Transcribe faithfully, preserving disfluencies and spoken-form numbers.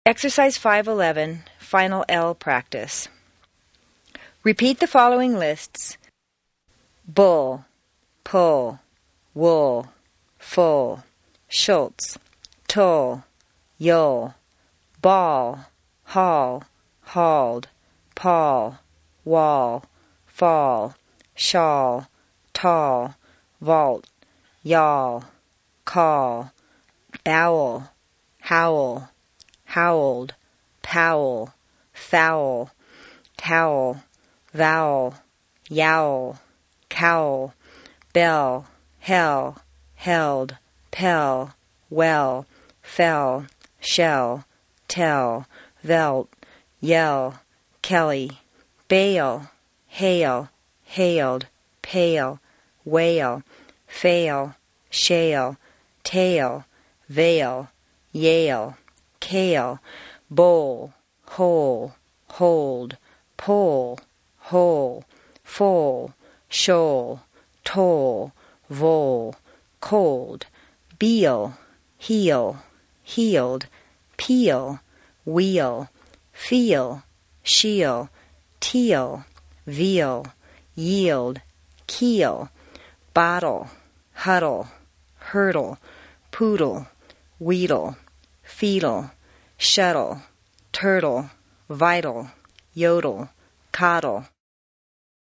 Exercise five eleven, Final L practice. Repeat the following lists: bull, pull, wool, full, Schultz, tull, you'll, ball, haul, hauled, Paul, wall, fall, shawl, tall, vault, yawl, call, bowel, howl, howled, powell, foul, towel, vowel, yowl, cowl, bell, hell, held, pell, well, fell, shell, tell, velt, yell, Kelly, bail, hail, hailed, pale, whale, fail, shale, tail, veil, yale, kale, bowl, hole, hold, pole, hole, foal, shoal, toll, vole, cold, beal, heel, healed, peel, wheel, feel, shield, teal, veal, yield, keel, bottle, huddle, hurdle, poodle, wheedle, feedle, shuttle, turtle, vital, yodel, coddle.